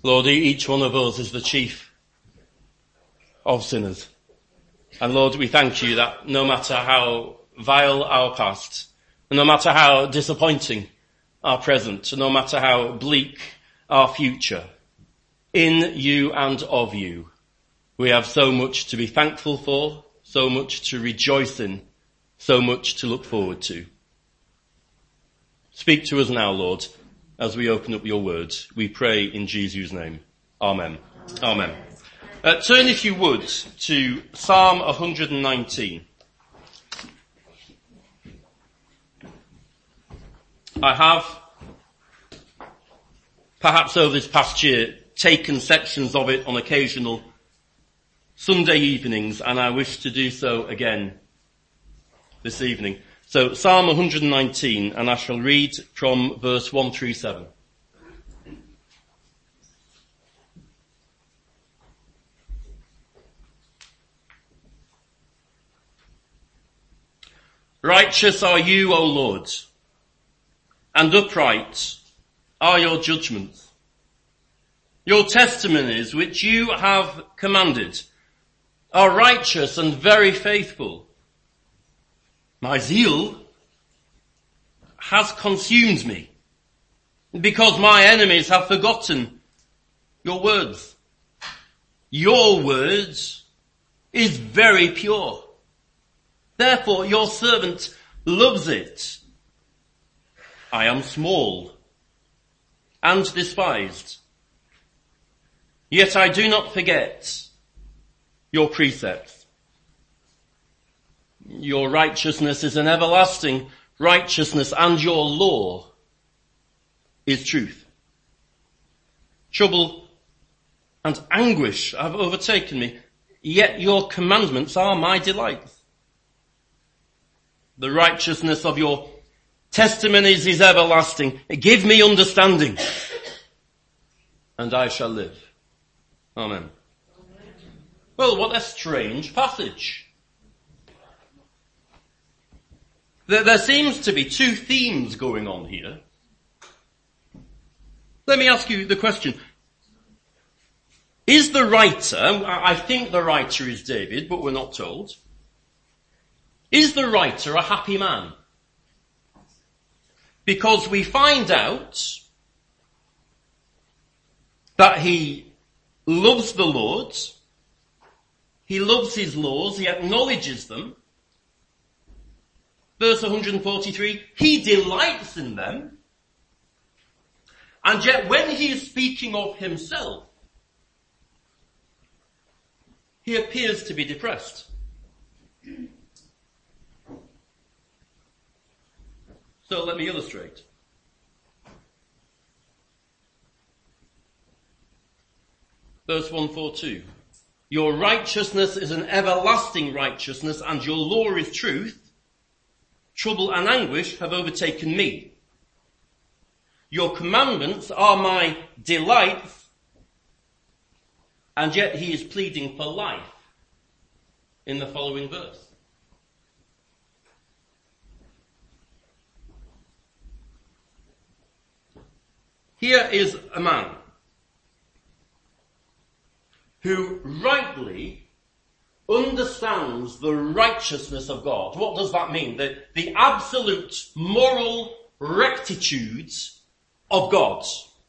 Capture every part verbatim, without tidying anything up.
Lord, each one of us is the chief of sinners. And Lord, we thank you that no matter how vile our past, no matter how disappointing our present, no matter how bleak our future, in you and of you, we have so much to be thankful for, so much to rejoice in, so much to look forward to. Speak to us now, Lord, as we open up your word. We pray in Jesus' name. Amen. Amen. Uh, turn, if you would, to Psalm one hundred nineteen. I have, perhaps over this past year, taken sections of it on occasional Sunday evenings, and I wish to do so again this evening. So Psalm one hundred nineteen, and I shall read from verse one through seven. Righteous are you, O Lord, and upright are your judgments. Your testimonies which you have commanded are righteous and very faithful. My zeal has consumed me because my enemies have forgotten your words. Your words is very pure. Therefore your servant loves it. I am small and despised, yet I do not forget your precepts. Your righteousness is an everlasting righteousness, and your law is truth. Trouble and anguish have overtaken me, yet your commandments are my delights. The righteousness of your testimonies is everlasting. Give me understanding, and I shall live. Amen. Well, what a strange passage. There, there seems to be two themes going on here. Let me ask you the question. Is the writer, I think the writer is David, but we're not told. Is the writer a happy man? Because we find out that he loves the Lord, he loves his laws, he acknowledges them. Verse one hundred forty-three, he delights in them. And yet when he is speaking of himself, he appears to be depressed. So let me illustrate. Verse one forty-two. Your righteousness is an everlasting righteousness, and your law is truth. Trouble and anguish have overtaken me. Your commandments are my delights, and yet he is pleading for life in the following verse. Here is a man who rightly understands the righteousness of God. What does that mean? The, the absolute moral rectitudes of God.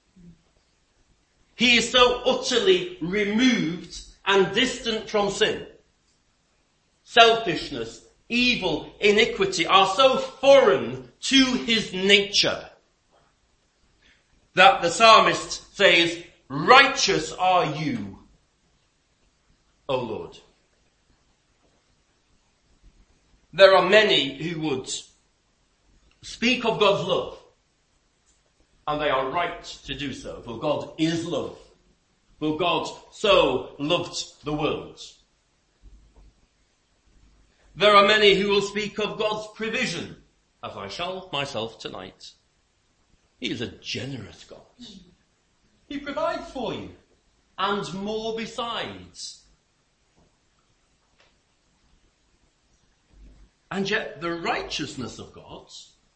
He is so utterly removed and distant from sin. Selfishness, evil, iniquity are so foreign to his nature that the psalmist says, righteous are you, O Lord. There are many who would speak of God's love, and they are right to do so, for God is love. For God so loved the world. There are many who will speak of God's provision, as I shall myself tonight. He is a generous God. He provides for you, and more besides. And yet the righteousness of God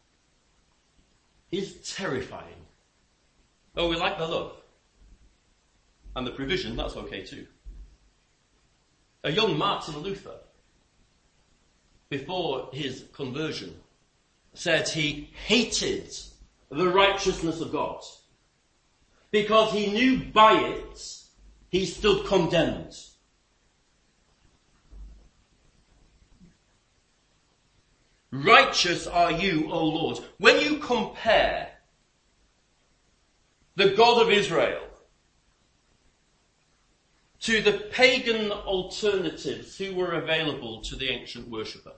is terrifying. Oh, we like the love. and the provision, that's okay too. A young Martin Luther, before his conversion, said he hated the righteousness of God because he knew by it he stood condemned. Righteous are you, O Lord. When you compare the God of Israel to the pagan alternatives who were available to the ancient worshipper,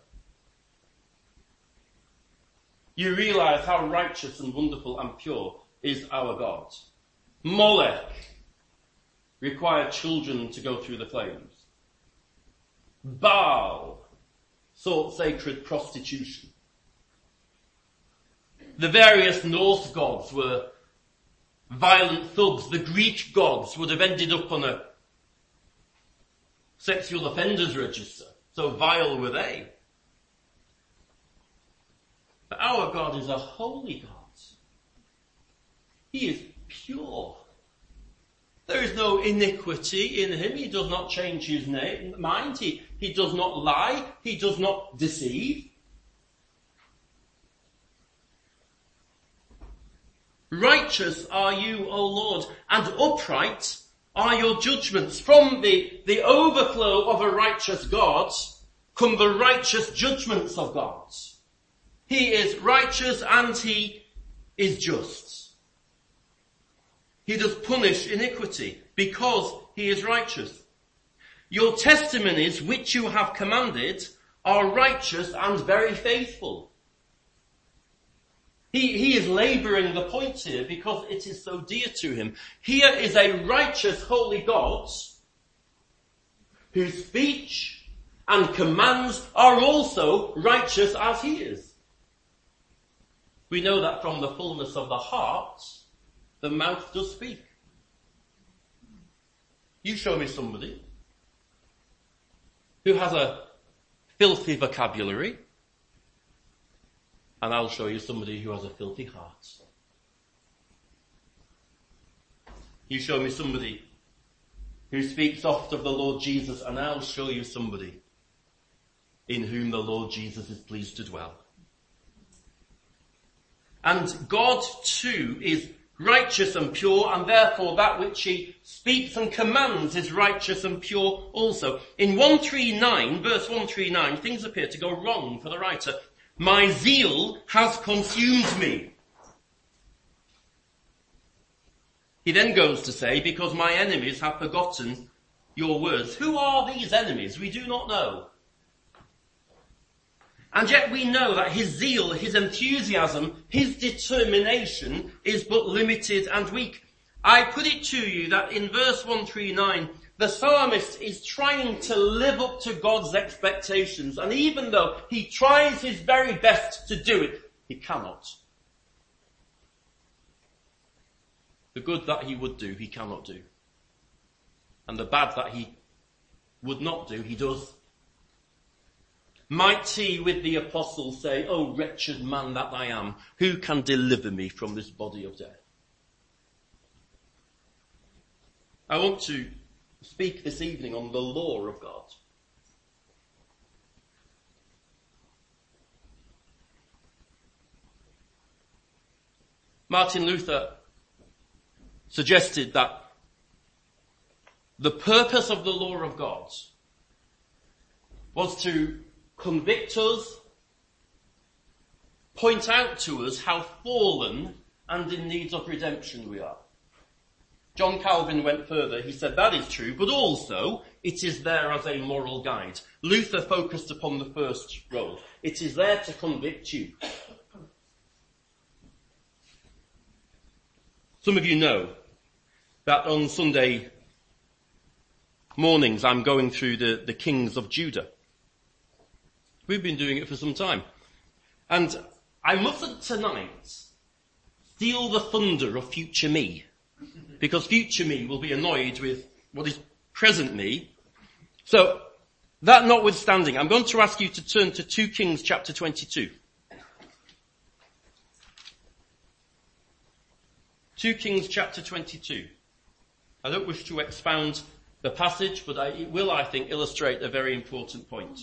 you realize how righteous and wonderful and pure is our God. Molech required children to go through the flames. Baal sought sacred prostitution. The various Norse gods were violent thugs. The Greek gods would have ended up on a sexual offenders register. So vile were they. But our God is a holy God. He is pure. There is no iniquity in him. He does not change his name, mind. He, he does not lie. He does not deceive. Righteous are you, O Lord, and upright are your judgments. From the, the overflow of a righteous God come the righteous judgments of God. He is righteous and he is just. He does punish iniquity because he is righteous. Your testimonies which you have commanded are righteous and very faithful. He, he is labouring the point here because it is so dear to him. Here is a righteous holy God whose speech and commands are also righteous as he is. We know that from the fullness of the heart, the mouth does speak. You show me somebody who has a filthy vocabulary, and I'll show you somebody who has a filthy heart. You show me somebody who speaks oft of the Lord Jesus, and I'll show you somebody in whom the Lord Jesus is pleased to dwell. And God too is righteous and pure, and therefore that which he speaks and commands is righteous and pure also. In one thirty-nine, verse one thirty-nine, things appear to go wrong for the writer. My zeal has consumed me. He then goes to say, because my enemies have forgotten your words. Who are these enemies? We do not know. And yet we know that his zeal, his enthusiasm, his determination is but limited and weak. I put it to you that in verse one thirty-nine, the psalmist is trying to live up to God's expectations, and even though he tries his very best to do it, he cannot. The good that he would do, he cannot do. And the bad that he would not do, he does. Might he with the apostles say, "O wretched man that I am, who can deliver me from this body of death?" I want to speak this evening on the law of God. Martin Luther suggested that the purpose of the law of God was to convict us, point out to us how fallen and in need of redemption we are. John Calvin went further. He said that is true, but also it is there as a moral guide. Luther focused upon the first role. It is there to convict you. Some of you know that on Sunday mornings I'm going through the, the kings of Judah. We've been doing it for some time. And I mustn't tonight steal the thunder of future me, because future me will be annoyed with what is present me. So, that notwithstanding, I'm going to ask you to turn to Second Kings chapter twenty-two. Second Kings chapter twenty-two. I don't wish to expound the passage, but I, it will, I think, illustrate a very important point.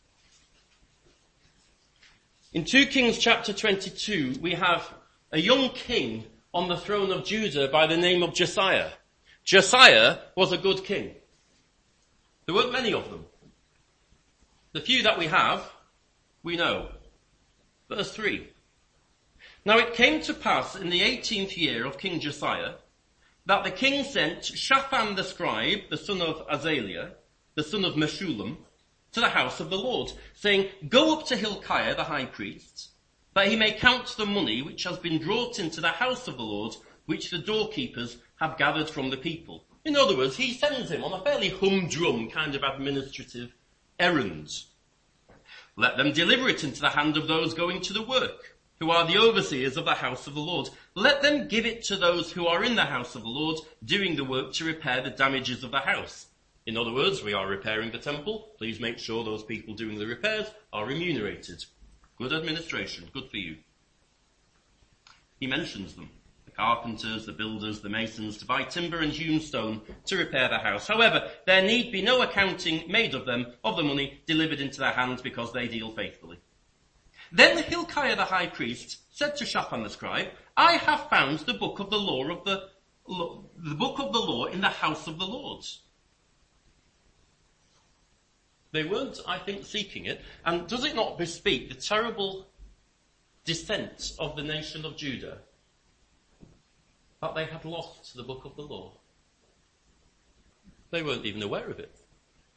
In Second Kings chapter twenty-two, we have a young king on the throne of Judah by the name of Josiah. Josiah was a good king. There weren't many of them. The few that we have, we know. Verse three. Now it came to pass in the eighteenth year of King Josiah that the king sent Shaphan the scribe, the son of Azaliah, the son of Meshullam, to the house of the Lord, saying, Go up to Hilkiah the high priest, that he may count the money which has been brought into the house of the Lord, which the doorkeepers have gathered from the people. In other words, he sends him on a fairly humdrum kind of administrative errand. Let them deliver it into the hand of those going to the work, who are the overseers of the house of the Lord. Let them give it to those who are in the house of the Lord, doing the work to repair the damages of the house. In other words, we are repairing the temple. Please make sure those people doing the repairs are remunerated. Good administration, good for you. He mentions them. The carpenters, the builders, the masons, to buy timber and hewn stone to repair the house. However, there need be no accounting made of them, of the money delivered into their hands, because they deal faithfully. Then Hilkiah the high priest said to Shaphan the scribe, I have found the book of the law of the, the book of the law in the house of the Lord. They weren't, I think, seeking it. And does it not bespeak the terrible descent of the nation of Judah, that they had lost the book of the law? They weren't even aware of it.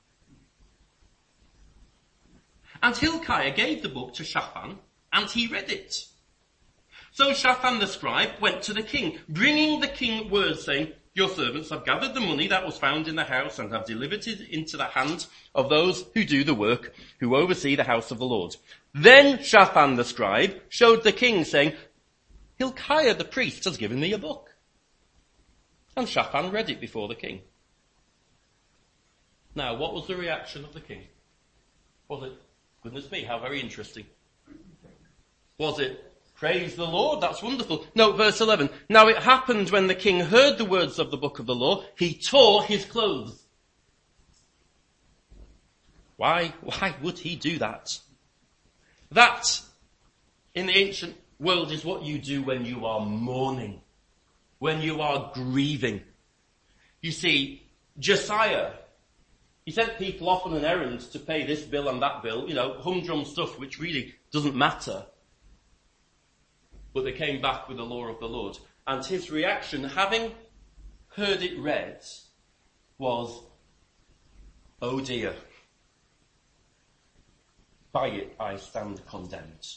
And Hilkiah gave the book to Shaphan, and he read it. So Shaphan the scribe went to the king, bringing the king word, saying, Your servants have gathered the money that was found in the house and have delivered it into the hand of those who do the work, who oversee the house of the Lord. Then Shaphan the scribe showed the king, saying, Hilkiah the priest has given me a book. And Shaphan read it before the king. Now, what was the reaction of the king? Was it, goodness me, how very interesting. Was it, praise the Lord, that's wonderful? No, verse eleven. Now it happened when the king heard the words of the book of the law, he tore his clothes. Why, why would he do that? That, in the ancient world, is what you do when you are mourning, when you are grieving. You see, Josiah, he sent people off on an errand to pay this bill and that bill, you know, humdrum stuff which really doesn't matter. But they came back with the law of the Lord. And his reaction, having heard it read, was, oh dear, by it I stand condemned.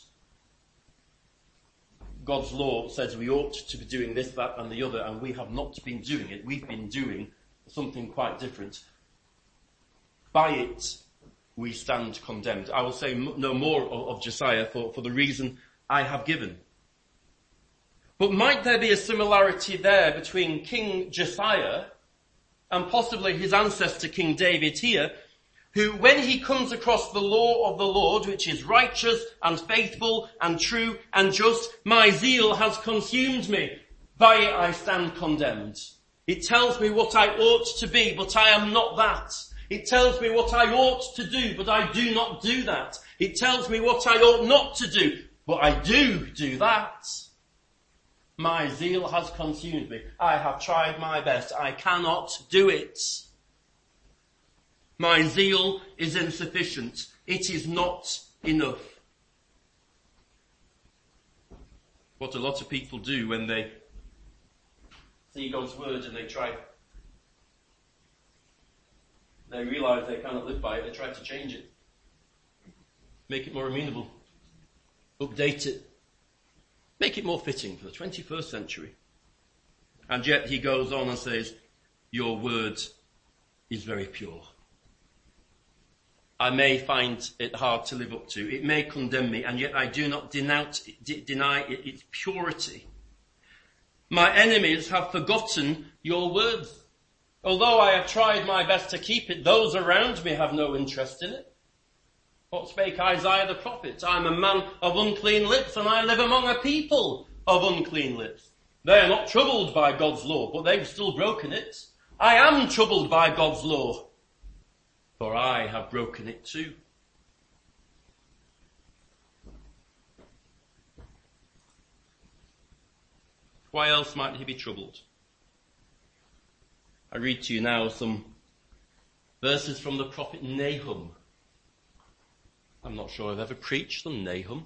God's law says we ought to be doing this, that and the other, and we have not been doing it. We've been doing something quite different. By it we stand condemned. I will say no more of, of Josiah for, for the reason I have given. But might there be a similarity there between King Josiah and possibly his ancestor King David here, who when he comes across the law of the Lord, which is righteous and faithful and true and just, my zeal has consumed me. By it I stand condemned. It tells me what I ought to be, but I am not that. It tells me what I ought to do, but I do not do that. It tells me what I ought not to do, but I do do that. My zeal has consumed me. I have tried my best. I cannot do it. My zeal is insufficient. It is not enough. What a lot of people do when they see God's word and they try, they realize they cannot live by it, they try to change it. Make it more amenable. Update it. Make it more fitting for the twenty-first century. And yet he goes on and says, your word is very pure. I may find it hard to live up to. It may condemn me, and yet I do not denounce, d- deny it, its purity. My enemies have forgotten your words. Although I have tried my best to keep it, those around me have no interest in it. What spake Isaiah the prophet? I am a man of unclean lips, and I live among a people of unclean lips. They are not troubled by God's law, but they've still broken it. I am troubled by God's law, for I have broken it too. Why else might he be troubled? I read to you now some verses from the prophet Nahum. I'm not sure I've ever preached on Nahum.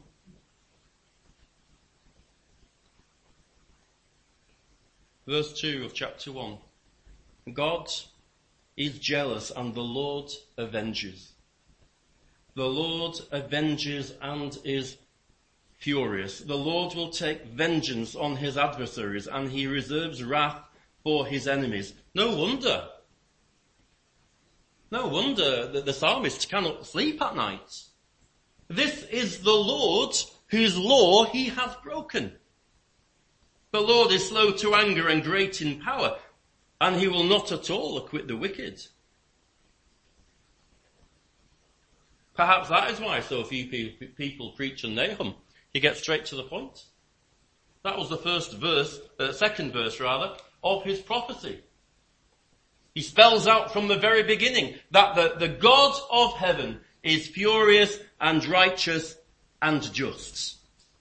Verse two of chapter one. God is jealous and the Lord avenges. The Lord avenges and is furious. The Lord will take vengeance on his adversaries and he reserves wrath for his enemies. No wonder. No wonder that the psalmist cannot sleep at night. This is the Lord whose law he has broken. The Lord is slow to anger and great in power, and he will not at all acquit the wicked. Perhaps that is why so few people preach on Nahum. He gets straight to the point. That was the first verse, uh, second verse rather, of his prophecy. He spells out from the very beginning that the, the God of heaven is furious and righteous and just.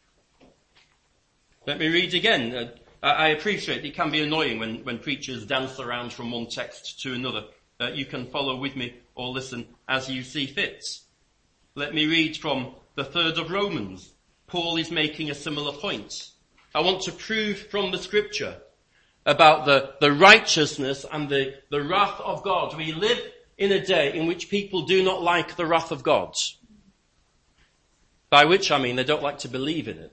Let me read again. Uh, I appreciate it can be annoying when, when preachers dance around from one text to another. Uh, you can follow with me or listen as you see fit. Let me read from the third of Romans. Paul is making a similar point. I want to prove from the scripture about the, the righteousness and the, the wrath of God. We live in a day in which people do not like the wrath of God. By which I mean they don't like to believe in it.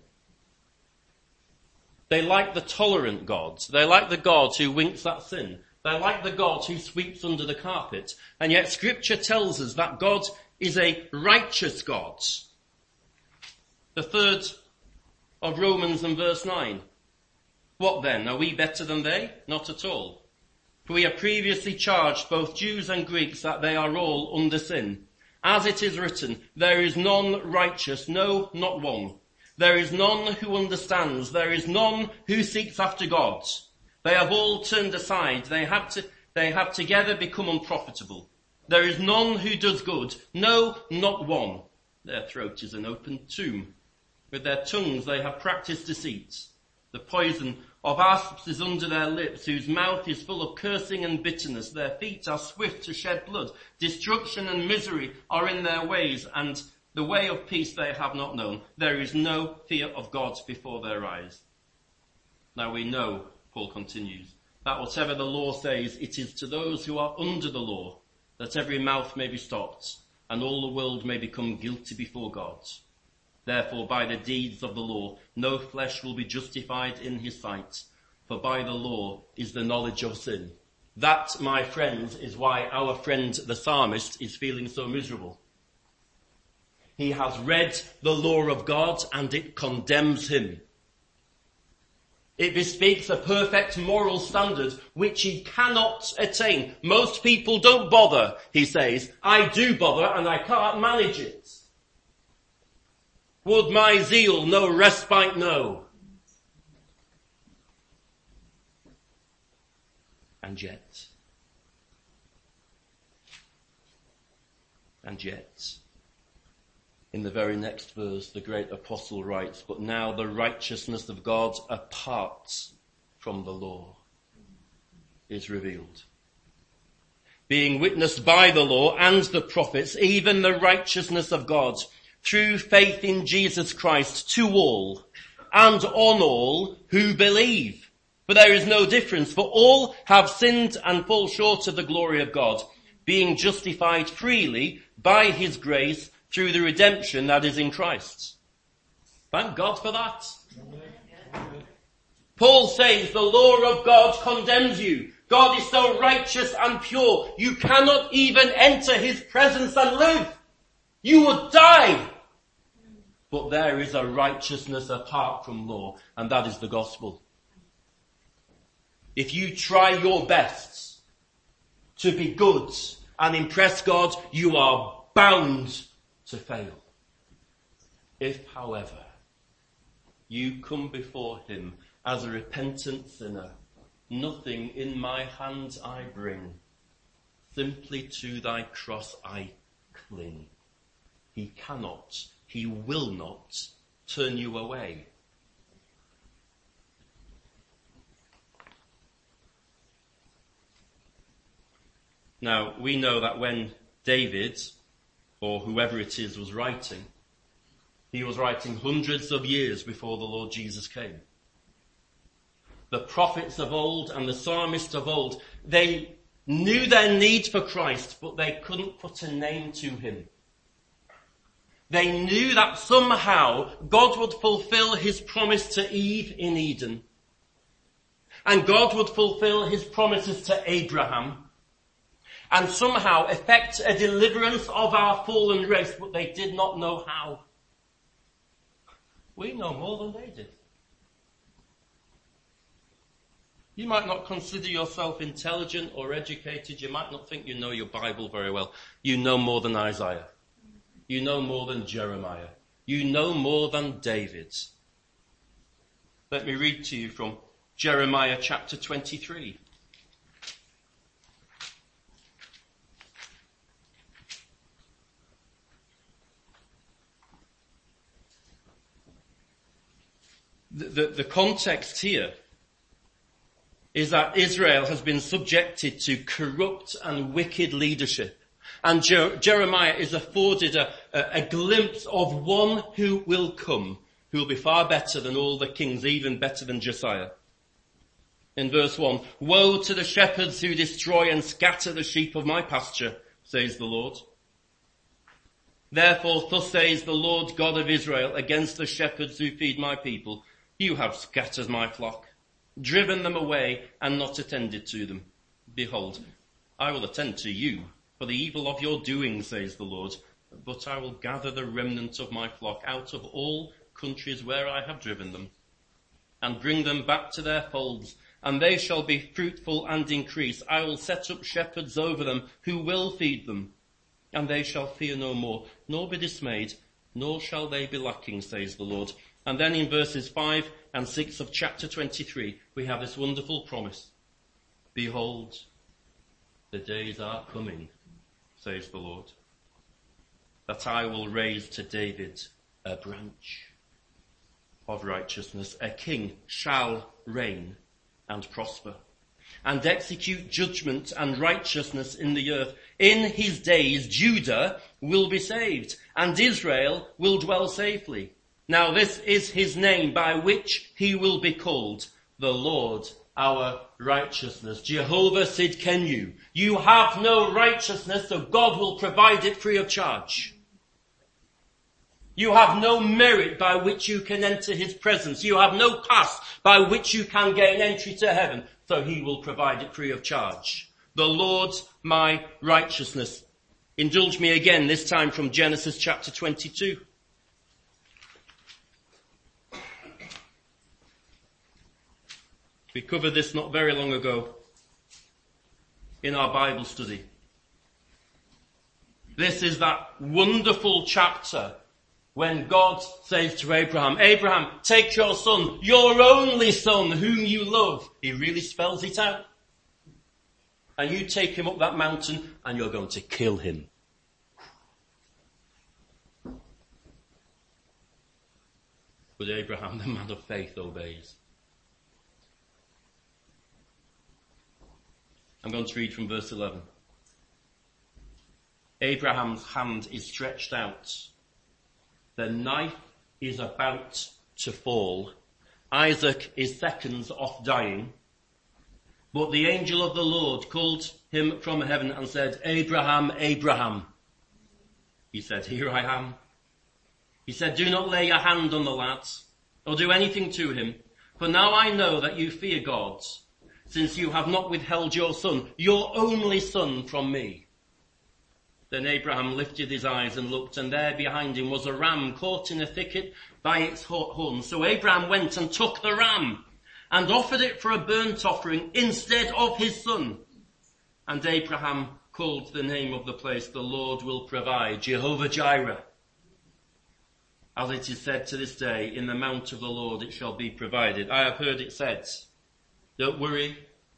They like the tolerant God. They like the God who winks at sin. They like the God who sweeps under the carpet. And yet scripture tells us that God is a righteous God. The third of Romans and verse nine. What then? Are we better than they? Not at all. For we have previously charged both Jews and Greeks that they are all under sin. As it is written, there is none righteous, no, not one. There is none who understands. There is none who seeks after God. They have all turned aside. They have to, they have together become unprofitable. There is none who does good. No, not one. Their throat is an open tomb. With their tongues they have practiced deceit. The poison of asps is under their lips, whose mouth is full of cursing and bitterness. Their feet are swift to shed blood. Destruction and misery are in their ways, and the way of peace they have not known. There is no fear of God before their eyes. Now we know, Paul continues, that whatever the law says, it is to those who are under the law, that every mouth may be stopped, and all the world may become guilty before God. Therefore, by the deeds of the law, no flesh will be justified in his sight, for by the law is the knowledge of sin. That, my friends, is why our friend the psalmist is feeling so miserable. He has read the law of God and it condemns him. It bespeaks a perfect moral standard which he cannot attain. Most people don't bother, he says. I do bother and I can't manage it. Would my zeal no respite know? And yet, and yet, in the very next verse, the great apostle writes, but now the righteousness of God apart from the law is revealed, being witnessed by the law and the prophets, even the righteousness of God through faith in Jesus Christ to all and on all who believe. For there is no difference, for all have sinned and fall short of the glory of God, being justified freely by his grace through the redemption that is in Christ. Thank God for that. Paul says the law of God condemns you. God is so righteous and pure, you cannot even enter his presence and live. You would die. But there is a righteousness apart from law, and that is the gospel. If you try your best to be good and impress God, you are bound to fail. If, however, you come before him as a repentant sinner, nothing in my hands I bring. Simply to thy cross I cling. He cannot, he will not turn you away. Now, we know that when David, or whoever it is, was writing, he was writing hundreds of years before the Lord Jesus came. The prophets of old and the psalmists of old, they knew their need for Christ, but they couldn't put a name to him. They knew that somehow God would fulfill his promise to Eve in Eden. And God would fulfill his promises to Abraham. And somehow effect a deliverance of our fallen race, but they did not know how. We know more than they did. You might not consider yourself intelligent or educated. You might not think you know your Bible very well. You know more than Isaiah. You know more than Jeremiah. You know more than David. Let me read to you from Jeremiah chapter twenty-three. The, the, the context here is that Israel has been subjected to corrupt and wicked leadership. And Jer- Jeremiah is afforded a, a, a glimpse of one who will come, who will be far better than all the kings, even better than Josiah. In verse one, woe to the shepherds who destroy and scatter the sheep of my pasture, says the Lord. Therefore, thus says the Lord God of Israel against the shepherds who feed my people, you have scattered my flock, driven them away and not attended to them. Behold, I will attend to you for the evil of your doing, says the Lord, but I will gather the remnant of my flock out of all countries where I have driven them, and bring them back to their folds, and they shall be fruitful and increase. I will set up shepherds over them who will feed them, and they shall fear no more, nor be dismayed, nor shall they be lacking, says the Lord. And then in verses five and six of chapter twenty-three, we have this wonderful promise. Behold, the days are coming, says the Lord, that I will raise to David a branch of righteousness. A king shall reign and prosper, and execute judgment and righteousness in the earth. In his days, Judah will be saved, and Israel will dwell safely. Now this is his name by which he will be called, the Lord our righteousness. Jehovah Sidkenu. You have no righteousness, so God will provide it free of charge. You have no merit by which you can enter his presence. You have no pass by which you can gain entry to heaven, so he will provide it free of charge. The Lord my righteousness. Indulge me again, this time from Genesis chapter twenty-two. We covered this not very long ago in our Bible study. This is that wonderful chapter when God says to Abraham, Abraham, take your son, your only son whom you love. He really spells it out. And you take him up that mountain and you're going to kill him. But Abraham, the man of faith, obeys. I'm going to read from verse eleven. Abraham's hand is stretched out. The knife is about to fall. Isaac is seconds off dying. But the angel of the Lord called him from heaven and said, Abraham, Abraham. He said, here I am. He said, do not lay your hand on the lad or do anything to him. For now I know that you fear God, since you have not withheld your son, your only son, from me. Then Abraham lifted his eyes and looked, and there behind him was a ram caught in a thicket by its horns. So Abraham went and took the ram and offered it for a burnt offering instead of his son. And Abraham called the name of the place, the Lord will provide, Jehovah Jireh. As it is said to this day, in the mount of the Lord it shall be provided. I have heard it said, don't worry,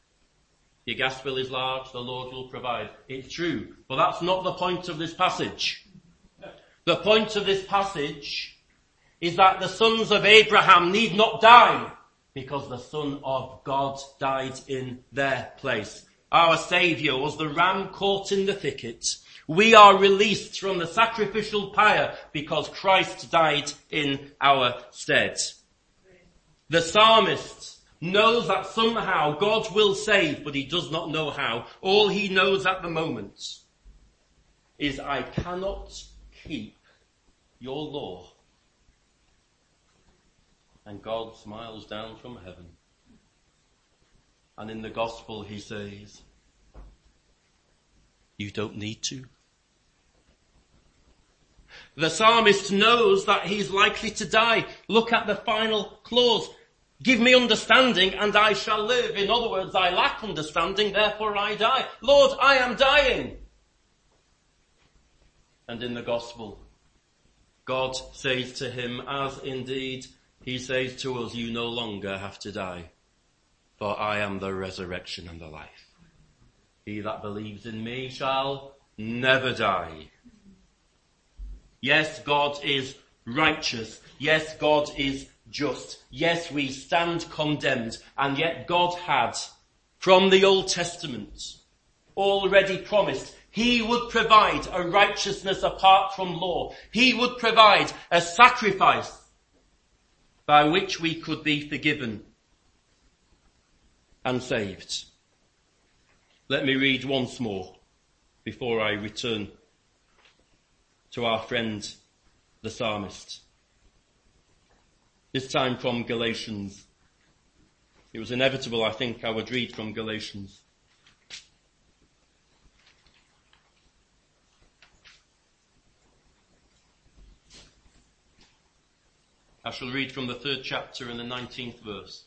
Your gas bill is large, the Lord will provide. It's true, but that's not the point of this passage. The point of this passage is that the sons of Abraham need not die because the Son of God died in their place. Our Saviour was the ram caught in the thicket. We are released from the sacrificial pyre because Christ died in our stead. The psalmist knows that somehow God will save, but he does not know how. All he knows at the moment is, I cannot keep your law. And God smiles down from heaven. And in the gospel he says, you don't need to. The psalmist knows that he's likely to die. Look at the final clause. Give me understanding and I shall live. In other words, I lack understanding, therefore I die. Lord, I am dying. And in the gospel, God says to him, as indeed he says to us, you no longer have to die, for I am the resurrection and the life. He that believes in me shall never die. Yes, God is righteous. Yes, God is just. Yes, we stand condemned. And yet God had, from the Old Testament, already promised he would provide a righteousness apart from law. He would provide a sacrifice by which we could be forgiven and saved. Let me read once more before I return to our friend, the psalmist. This time from Galatians. It was inevitable, I think, I would read from Galatians. I shall read from the third chapter and the nineteenth verse.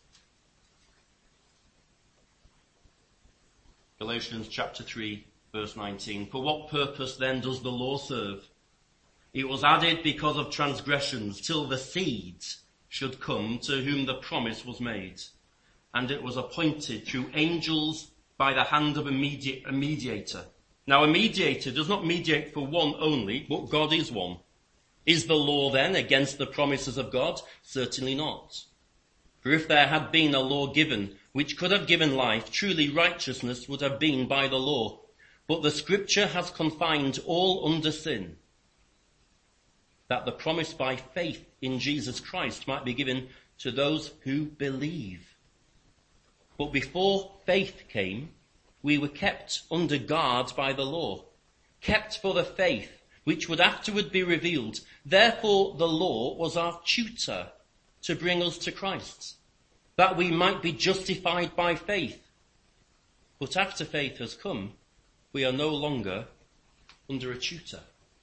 Galatians chapter three, verse nineteen. For what purpose then does the law serve? It was added because of transgressions, till the seed should come to whom the promise was made. And it was appointed through angels by the hand of a, medi- a mediator. Now a mediator does not mediate for one only, but God is one. Is the law then against the promises of God? Certainly not. For if there had been a law given which could have given life, truly righteousness would have been by the law. But the scripture has confined all under sin, that the promise by faith in Jesus Christ might be given to those who believe. But before faith came, we were kept under guard by the law, kept for the faith which would afterward be revealed. Therefore the law was our tutor to bring us to Christ, that we might be justified by faith. But after faith has come, we are no longer under a tutor.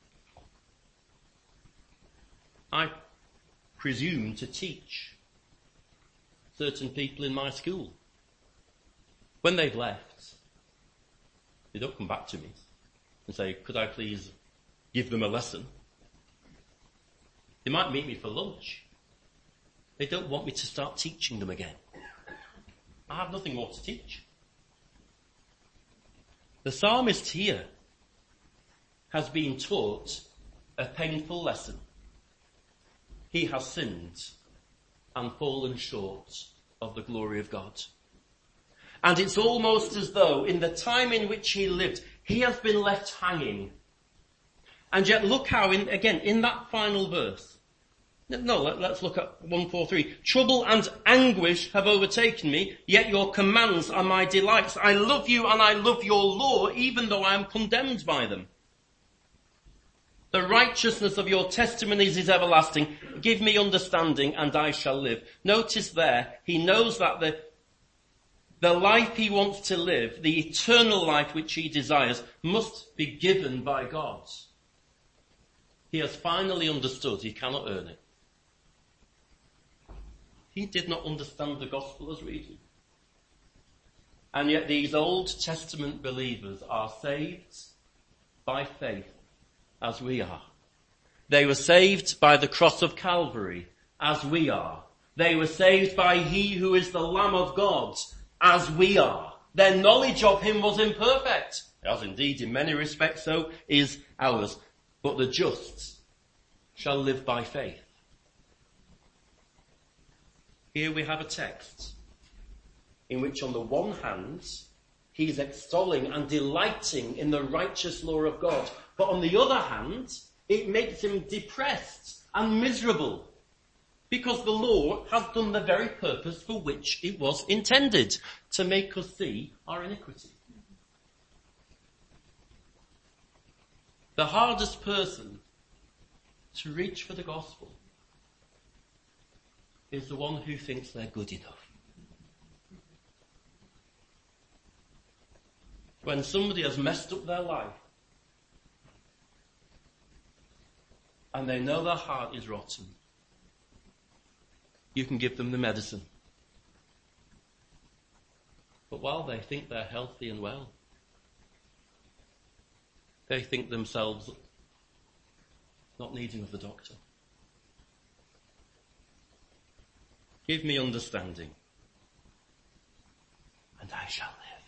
I presume to teach certain people in my school. When they've left, they don't come back to me and say, could I please give them a lesson? They might meet me for lunch. They don't want me to start teaching them again. I have nothing more to teach. The psalmist here has been taught a painful lesson. He has sinned and fallen short of the glory of God. And it's almost as though in the time in which he lived, he has been left hanging. And yet look how, in, again, in that final verse, no, let, let's look at one forty-three. Trouble and anguish have overtaken me, yet your commands are my delights. I love you and I love your law, even though I am condemned by them. The righteousness of your testimonies is everlasting. Give me understanding and I shall live. Notice there, he knows that the, the life he wants to live, the eternal life which he desires, must be given by God. He has finally understood he cannot earn it. He did not understand the gospel as we do. And yet these Old Testament believers are saved by faith as we are. They were saved by the cross of Calvary as we are. They were saved by he who is the Lamb of God as we are. Their knowledge of him was imperfect, as indeed in many respects so is ours. But the just shall live by faith. Here we have a text in which on the one hand, he is extolling and delighting in the righteous law of God. But on the other hand, it makes him depressed and miserable because the law has done the very purpose for which it was intended, to make us see our iniquity. The hardest person to reach for the gospel is the one who thinks they're good enough. When somebody has messed up their life and they know their heart is rotten, you can give them the medicine. But while they think they're healthy and well, they think themselves not needing of the doctor. Give me understanding, and I shall live.